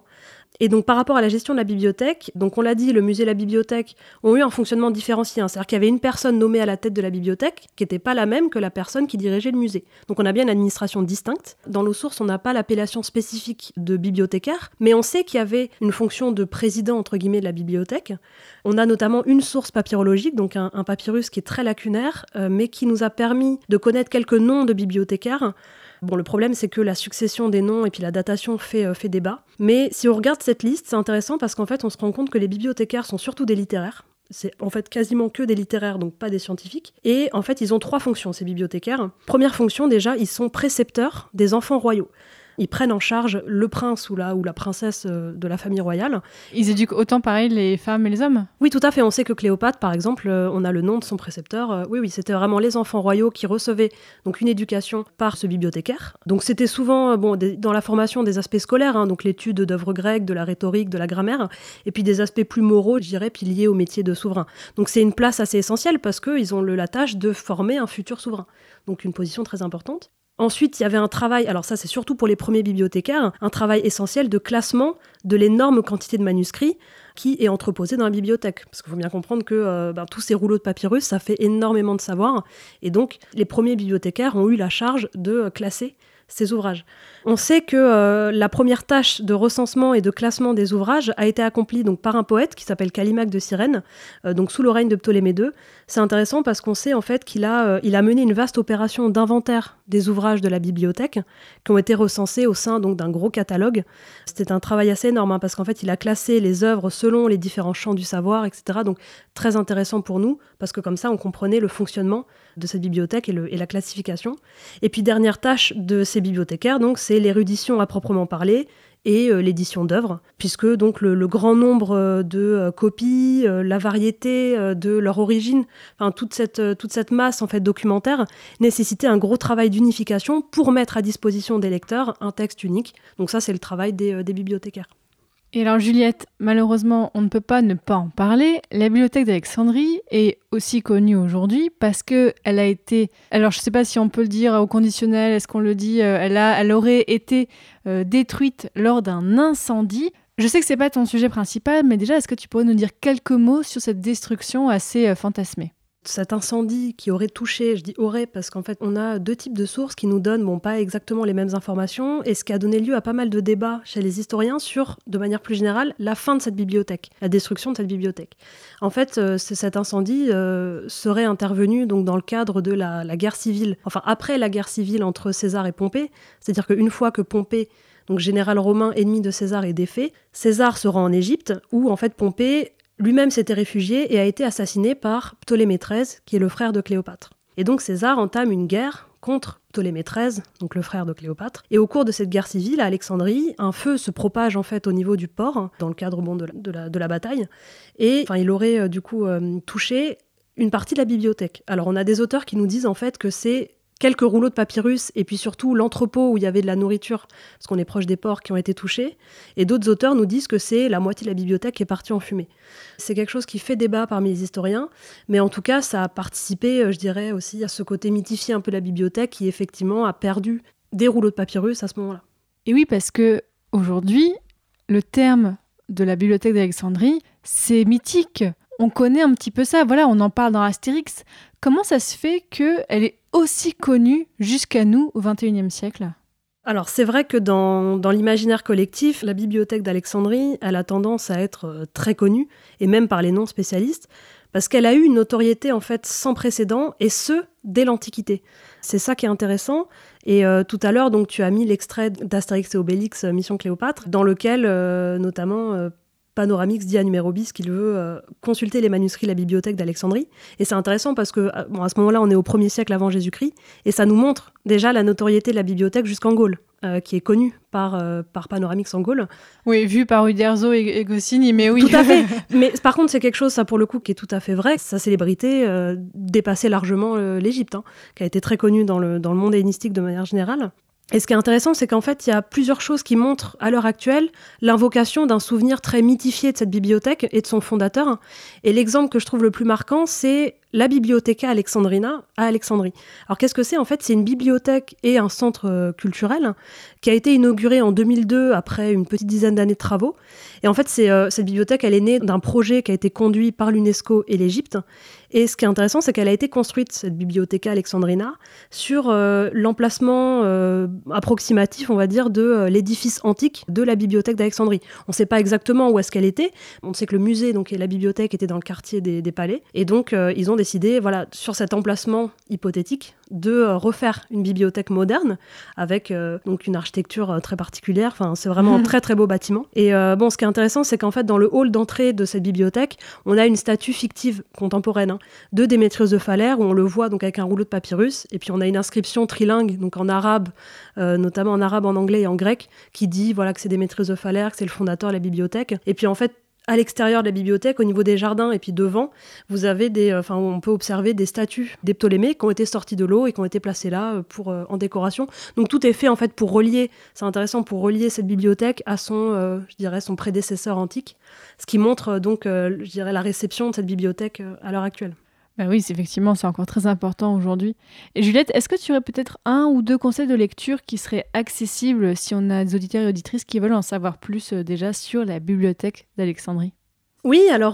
Et donc par rapport à la gestion de la bibliothèque, donc on l'a dit, le musée et la bibliothèque ont eu un fonctionnement différencié. C'est-à-dire qu'il y avait une personne nommée à la tête de la bibliothèque qui n'était pas la même que la personne qui dirigeait le musée. Donc on a bien une administration distincte. Dans nos sources, on n'a pas l'appellation spécifique de bibliothécaire, mais on sait qu'il y avait une fonction de président, entre guillemets, de la bibliothèque. On a notamment une source papyrologique, donc un papyrus qui est très lacunaire, mais qui nous a permis de connaître quelques noms de bibliothécaires. Bon, le problème, c'est que la succession des noms et puis la datation fait débat. Mais si on regarde cette liste, c'est intéressant parce qu'en fait, on se rend compte que les bibliothécaires sont surtout des littéraires. C'est en fait quasiment que des littéraires, donc pas des scientifiques. Et en fait, ils ont 3 fonctions, ces bibliothécaires. Première fonction, déjà, ils sont précepteurs des enfants royaux. Ils prennent en charge le prince ou la princesse de la famille royale. Ils éduquent autant pareil les femmes et les hommes ? Oui, tout à fait. On sait que Cléopâtre, par exemple, on a le nom de son précepteur. Oui, c'était vraiment les enfants royaux qui recevaient donc une éducation par ce bibliothécaire. Donc c'était souvent dans la formation des aspects scolaires, donc l'étude d'œuvres grecques, de la rhétorique, de la grammaire, et puis des aspects plus moraux, je dirais, puis liés au métier de souverain. Donc c'est une place assez essentielle parce qu'ils ont la tâche de former un futur souverain. Donc une position très importante. Ensuite, il y avait un travail, alors ça c'est surtout pour les premiers bibliothécaires, un travail essentiel de classement de l'énorme quantité de manuscrits qui est entreposé dans la bibliothèque. Parce qu'il faut bien comprendre que tous ces rouleaux de papyrus, ça fait énormément de savoir. Et donc, les premiers bibliothécaires ont eu la charge de classer ces ouvrages. On sait que la première tâche de recensement et de classement des ouvrages a été accomplie donc, par un poète qui s'appelle Callimaque de Cyrène, donc sous le règne de Ptolémée II. C'est intéressant parce qu'on sait en fait qu'il a mené une vaste opération d'inventaire des ouvrages de la bibliothèque qui ont été recensés au sein donc, d'un gros catalogue. C'était un travail assez énorme parce qu'en fait il a classé les œuvres selon les différents champs du savoir, etc. Donc très intéressant pour nous parce que comme ça on comprenait le fonctionnement de cette bibliothèque et la classification. Et puis dernière tâche de ces bibliothécaires, donc, c'est l'érudition à proprement parler et l'édition d'œuvres, puisque donc le grand nombre de copies, la variété de leur origine, enfin toute cette masse en fait documentaire nécessitait un gros travail d'unification pour mettre à disposition des lecteurs un texte unique. Donc ça c'est le travail des bibliothécaires. Et alors Juliette, malheureusement, on ne peut pas ne pas en parler. La bibliothèque d'Alexandrie est aussi connue aujourd'hui parce qu'elle a été, alors je ne sais pas si on peut le dire au conditionnel, est-ce qu'on le dit, elle aurait été détruite lors d'un incendie. Je sais que ce n'est pas ton sujet principal, mais déjà, est-ce que tu pourrais nous dire quelques mots sur cette destruction assez fantasmée ? Cet incendie qui aurait touché, je dis aurait parce qu'en fait on a 2 types de sources qui nous donnent pas exactement les mêmes informations et ce qui a donné lieu à pas mal de débats chez les historiens sur, de manière plus générale, la fin de cette bibliothèque, la destruction de cette bibliothèque. En fait, cet incendie serait intervenu donc, dans le cadre de la guerre civile, enfin après la guerre civile entre César et Pompée, c'est-à-dire qu'une fois que Pompée, donc général romain ennemi de César, est défait, César se rend en Égypte où en fait Pompée lui-même s'était réfugié et a été assassiné par Ptolémée XIII, qui est le frère de Cléopâtre. Et donc César entame une guerre contre Ptolémée XIII, donc le frère de Cléopâtre. Et au cours de cette guerre civile, à Alexandrie, un feu se propage en fait au niveau du port, dans le cadre de la bataille. Et il aurait touché une partie de la bibliothèque. Alors on a des auteurs qui nous disent en fait que c'est quelques rouleaux de papyrus et puis surtout l'entrepôt où il y avait de la nourriture, parce qu'on est proche des ports, qui ont été touchés. Et d'autres auteurs nous disent que c'est la moitié de la bibliothèque qui est partie en fumée. C'est quelque chose qui fait débat parmi les historiens, mais en tout cas, ça a participé, je dirais, aussi à ce côté mythifié un peu de la bibliothèque qui, effectivement, a perdu des rouleaux de papyrus à ce moment-là. Et oui, parce que aujourd'hui, le terme de la bibliothèque d'Alexandrie, c'est mythique. On connaît un petit peu ça, voilà, on en parle dans Astérix. Comment ça se fait qu'elle est aussi connue jusqu'à nous au XXIe siècle ? Alors c'est vrai que dans l'imaginaire collectif, la bibliothèque d'Alexandrie, elle a tendance à être très connue, et même par les non-spécialistes, parce qu'elle a eu une notoriété en fait sans précédent, et ce, dès l'Antiquité. C'est ça qui est intéressant. Et tout à l'heure, donc, tu as mis l'extrait d'Astérix et Obélix, Mission Cléopâtre, dans lequel, notamment... Panoramix dit à Numérobis qu'il veut consulter les manuscrits de la bibliothèque d'Alexandrie. Et c'est intéressant parce que à ce moment-là, on est au 1er siècle avant Jésus-Christ, et ça nous montre déjà la notoriété de la bibliothèque jusqu'en Gaule, qui est connue par Panoramix en Gaule. Oui, vu par Uderzo et Goscinny, mais oui. Tout à fait. Mais par contre, c'est quelque chose, ça pour le coup, qui est tout à fait vrai. Sa célébrité dépassait largement l'Égypte, qui a été très connue dans le monde hellénistique de manière générale. Et ce qui est intéressant, c'est qu'en fait, il y a plusieurs choses qui montrent, à l'heure actuelle, l'invocation d'un souvenir très mythifié de cette bibliothèque et de son fondateur. Et l'exemple que je trouve le plus marquant, c'est la Bibliotheca Alexandrina à Alexandrie. Alors qu'est-ce que c'est ? En fait, c'est une bibliothèque et un centre culturel qui a été inauguré en 2002 après une petite dizaine d'années de travaux. Et en fait, cette bibliothèque, elle est née d'un projet qui a été conduit par l'UNESCO et l'Égypte. Et ce qui est intéressant, c'est qu'elle a été construite, cette Bibliotheca Alexandrina, sur l'emplacement approximatif, on va dire, de l'édifice antique de la bibliothèque d'Alexandrie. On ne sait pas exactement où est-ce qu'elle était. On sait que le musée donc, et la bibliothèque étaient dans le quartier des Palais. Et donc, ils ont décidé, voilà, sur cet emplacement hypothétique, de refaire une bibliothèque moderne avec donc une architecture très particulière. Enfin, c'est vraiment un très très beau bâtiment. Et ce qui est intéressant, c'est qu'en fait, dans le hall d'entrée de cette bibliothèque, on a une statue fictive contemporaine de Démétrios de Phalère, où on le voit donc avec un rouleau de papyrus. Et puis on a une inscription trilingue, donc en arabe, notamment en arabe, en anglais et en grec, qui dit voilà que c'est Démétrios de Phalère, que c'est le fondateur de la bibliothèque. Et puis en fait, à l'extérieur de la bibliothèque, au niveau des jardins et puis devant, vous avez on peut observer des statues des Ptolémées qui ont été sorties de l'eau et qui ont été placées là en décoration. Donc tout est fait en fait pour relier, c'est intéressant, pour relier cette bibliothèque à son prédécesseur antique, ce qui montre donc, la réception de cette bibliothèque à l'heure actuelle. Bah oui, effectivement, c'est encore très important aujourd'hui. Et Juliette, est-ce que tu aurais peut-être 1 ou 2 conseils de lecture qui seraient accessibles si on a des auditeurs et auditrices qui veulent en savoir plus déjà sur la bibliothèque d'Alexandrie ? Oui, alors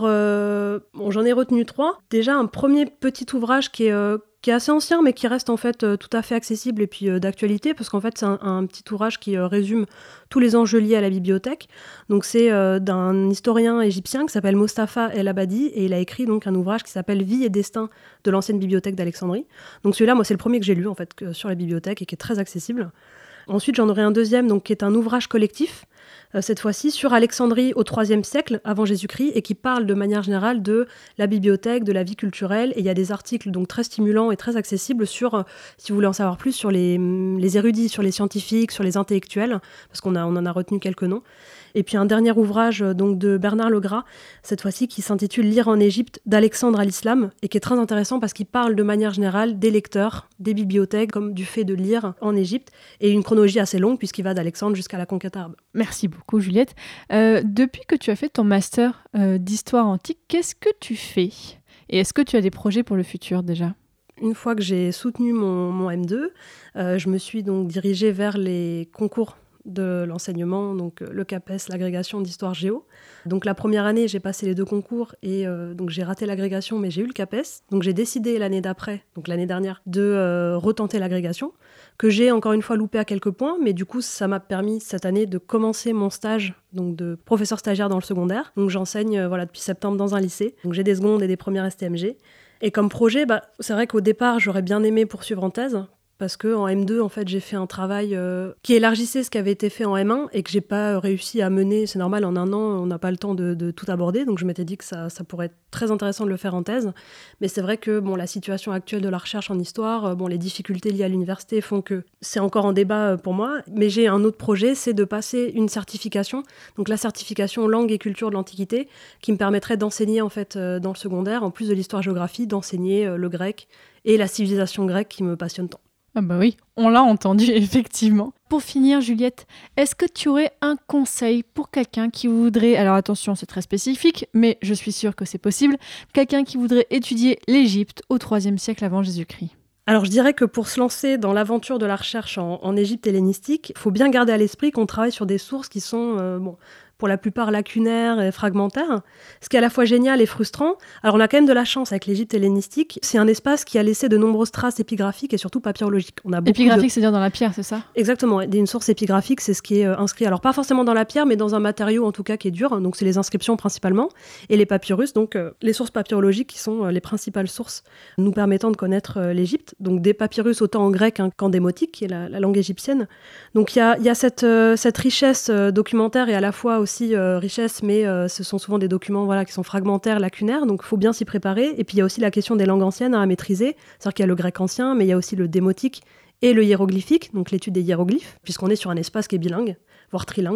j'en ai retenu 3. Déjà, un premier petit ouvrage qui est assez ancien, mais qui reste en fait tout à fait accessible et puis d'actualité, parce qu'en fait, c'est un petit ouvrage qui résume tous les enjeux liés à la bibliothèque. Donc, c'est d'un historien égyptien qui s'appelle Mostafa El Abadi, et il a écrit donc un ouvrage qui s'appelle Vie et destin de l'ancienne bibliothèque d'Alexandrie. Donc, celui-là, moi, c'est le premier que j'ai lu en fait sur la bibliothèque et qui est très accessible. Ensuite, j'en aurai un deuxième, donc, qui est un ouvrage collectif, cette fois-ci sur Alexandrie au IIIe siècle avant Jésus-Christ, et qui parle de manière générale de la bibliothèque, de la vie culturelle. Et il y a des articles donc très stimulants et très accessibles sur, si vous voulez en savoir plus, sur les érudits, sur les scientifiques, sur les intellectuels, parce qu'on en a retenu quelques noms. Et puis un dernier ouvrage donc de Bernard Legras, cette fois-ci qui s'intitule Lire en Égypte, d'Alexandre à l'islam, et qui est très intéressant parce qu'il parle de manière générale des lecteurs, des bibliothèques, comme du fait de lire en Égypte, et une chronologie assez longue puisqu'il va d'Alexandre jusqu'à la conquête arabe. Merci beaucoup Juliette. Depuis que tu as fait ton master d'histoire antique, qu'est-ce que tu fais ? Et est-ce que tu as des projets pour le futur déjà ? Une fois que j'ai soutenu mon M2, je me suis donc dirigée vers les concours de l'enseignement, donc le CAPES, l'agrégation d'histoire géo. Donc la première année, j'ai passé les 2 concours et donc j'ai raté l'agrégation, mais j'ai eu le CAPES. Donc j'ai décidé l'année d'après, donc l'année dernière, de retenter l'agrégation, que j'ai encore une fois loupé à quelques points, mais du coup ça m'a permis cette année de commencer mon stage donc de professeur stagiaire dans le secondaire. Donc j'enseigne depuis septembre dans un lycée. Donc j'ai des secondes et des premières STMG. Et comme projet, c'est vrai qu'au départ, j'aurais bien aimé poursuivre en thèse, parce qu'en M2, en fait, j'ai fait un travail qui élargissait ce qui avait été fait en M1 et que j'ai pas réussi à mener. C'est normal, en un an, on n'a pas le temps de tout aborder. Donc, je m'étais dit que ça pourrait être très intéressant de le faire en thèse. Mais c'est vrai que la situation actuelle de la recherche en histoire, les difficultés liées à l'université font que c'est encore en débat pour moi. Mais j'ai un autre projet, c'est de passer une certification. Donc, la certification langue et culture de l'Antiquité, qui me permettrait d'enseigner, en fait, dans le secondaire, en plus de l'histoire-géographie, d'enseigner le grec et la civilisation grecque qui me passionne tant. Ah bah oui, on l'a entendu, effectivement. Pour finir, Juliette, est-ce que tu aurais un conseil pour quelqu'un qui voudrait, alors attention, c'est très spécifique, mais je suis sûre que c'est possible, quelqu'un qui voudrait étudier l'Égypte au IIIe siècle avant Jésus-Christ ? Alors je dirais que pour se lancer dans l'aventure de la recherche en Égypte hellénistique, il faut bien garder à l'esprit qu'on travaille sur des sources qui sont pour la plupart lacunaires et fragmentaires, ce qui est à la fois génial et frustrant. Alors on a quand même de la chance avec l'Égypte hellénistique, c'est un espace qui a laissé de nombreuses traces épigraphiques et surtout papyrologiques. Épigraphique, c'est-à-dire dans la pierre, c'est ça ? Exactement, une source épigraphique, c'est ce qui est inscrit, alors pas forcément dans la pierre, mais dans un matériau en tout cas qui est dur, donc c'est les inscriptions principalement, et les papyrus, donc les sources papyrologiques qui sont les principales sources nous permettant de connaître l'Égypte, donc des papyrus autant en grec qu'en démotique, qui est la langue égyptienne. Donc il y a cette richesse documentaire et à la fois aussi richesse, mais ce sont souvent des documents qui sont fragmentaires, lacunaires, donc il faut bien s'y préparer. Et puis il y a aussi la question des langues anciennes à maîtriser, c'est-à-dire qu'il y a le grec ancien, mais il y a aussi le démotique et le hiéroglyphique, donc l'étude des hiéroglyphes, puisqu'on est sur un espace qui est bilingue, voire trilingue.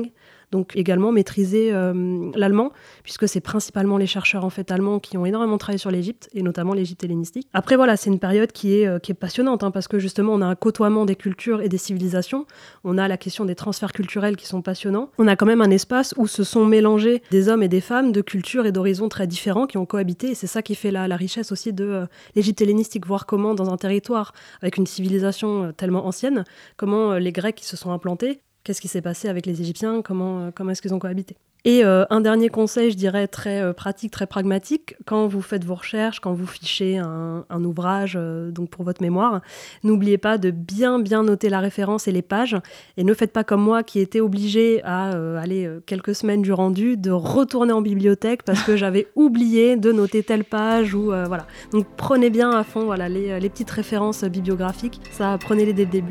Donc également maîtriser l'allemand, puisque c'est principalement les chercheurs en fait allemands qui ont énormément travaillé sur l'Égypte, et notamment l'Égypte hellénistique. Après voilà, c'est une période qui est passionnante, hein, parce que justement on a un côtoiement des cultures et des civilisations, on a la question des transferts culturels qui sont passionnants, on a quand même un espace où se sont mélangés des hommes et des femmes de cultures et d'horizons très différents qui ont cohabité, et c'est ça qui fait la richesse aussi de l'Égypte hellénistique, voir comment dans un territoire avec une civilisation tellement ancienne, comment les Grecs qui se sont implantés, qu'est-ce qui s'est passé avec les Égyptiens, comment est-ce qu'ils ont cohabité. Et un dernier conseil, je dirais très pratique, très pragmatique, quand vous faites vos recherches, quand vous fichez un ouvrage donc pour votre mémoire, n'oubliez pas de bien noter la référence et les pages, et ne faites pas comme moi qui était obligée à aller quelques semaines du rendu, de retourner en bibliothèque parce que j'avais oublié de noter telle page, ou voilà. Donc prenez bien à fond voilà, les petites références bibliographiques, ça prenez-les dès le début.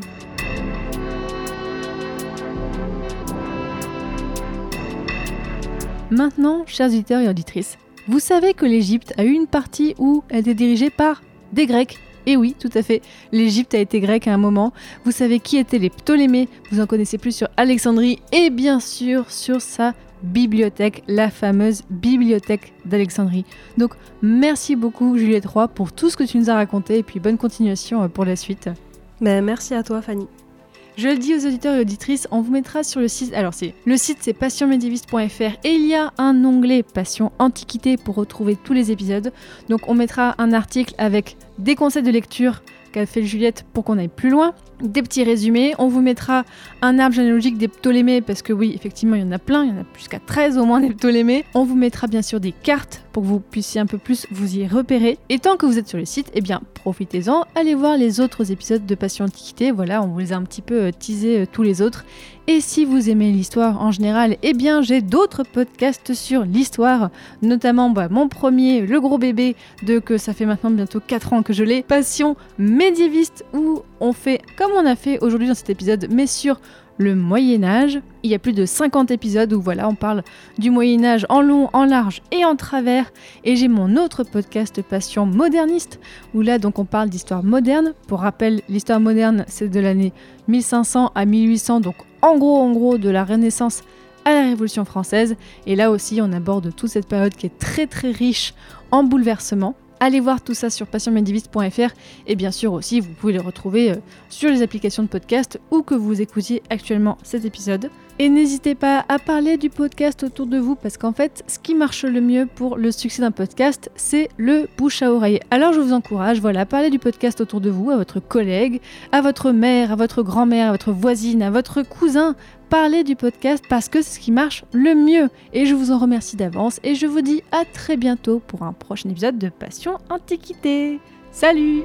Maintenant, chers auditeurs et auditrices, vous savez que l'Égypte a eu une partie où elle était dirigée par des Grecs. Et oui, tout à fait, l'Égypte a été grecque à un moment. Vous savez qui étaient les Ptolémées, vous en connaissez plus sur Alexandrie et bien sûr sur sa bibliothèque, la fameuse bibliothèque d'Alexandrie. Donc merci beaucoup Juliette Roy pour tout ce que tu nous as raconté et puis bonne continuation pour la suite. Ben, merci à toi Fanny. Je le dis aux auditeurs et auditrices, on vous mettra sur le site, le site c'est passionmédiéviste.fr et il y a un onglet Passion Antiquité pour retrouver tous les épisodes. Donc on mettra un article avec des conseils de lecture qu'a fait Juliette pour qu'on aille plus loin, des petits résumés, on vous mettra un arbre généalogique des Ptolémées parce que oui, effectivement, il y en a plein, il y en a jusqu'à 13 au moins des Ptolémées. On vous mettra bien sûr des cartes pour que vous puissiez un peu plus vous y repérer. Et tant que vous êtes sur le site, eh bien, profitez-en, allez voir les autres épisodes de Passion Antiquité, voilà, on vous les a un petit peu teasés tous les autres. Et si vous aimez l'histoire en général, eh bien, j'ai d'autres podcasts sur l'histoire, notamment mon premier, le gros bébé, que ça fait maintenant bientôt 4 ans que je l'ai, Passion médiéviste, où on fait comme on a fait aujourd'hui dans cet épisode, mais sur le Moyen-Âge. Il y a plus de 50 épisodes où voilà, on parle du Moyen-Âge en long, en large et en travers. Et j'ai mon autre podcast Passion moderniste, où là donc on parle d'histoire moderne. Pour rappel, l'histoire moderne, c'est de l'année 1500 à 1800, donc en gros de la Renaissance à la Révolution française. Et là aussi, on aborde toute cette période qui est très très riche en bouleversements. Allez voir tout ça sur passionmédiéviste.fr et bien sûr aussi vous pouvez les retrouver sur les applications de podcast ou que vous écoutiez actuellement cet épisode. Et n'hésitez pas à parler du podcast autour de vous parce qu'en fait ce qui marche le mieux pour le succès d'un podcast c'est le bouche à oreille. Alors je vous encourage, voilà, parlez du podcast autour de vous, à votre collègue, à votre mère, à votre grand-mère, à votre voisine, à votre cousin. Parlez du podcast parce que c'est ce qui marche le mieux. Et je vous en remercie d'avance et je vous dis à très bientôt pour un prochain épisode de Passion Antiquité. Salut!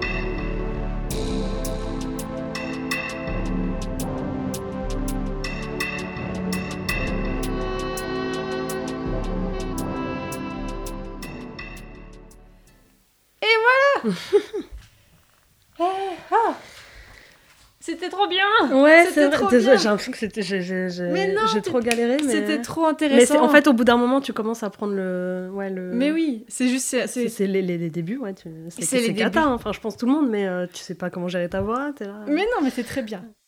Et voilà! C'était trop bien. Ouais, c'est vrai. Désolé, j'ai l'impression que c'était j'ai trop galéré, mais c'était trop intéressant. Mais en fait, au bout d'un moment, tu commences à prendre le. Mais oui, c'est juste c'est les débuts, ouais. C'est cata. Hein. Enfin, je pense tout le monde, mais tu sais pas comment j'allais ta voix. T'es là. Mais non, mais c'est très bien.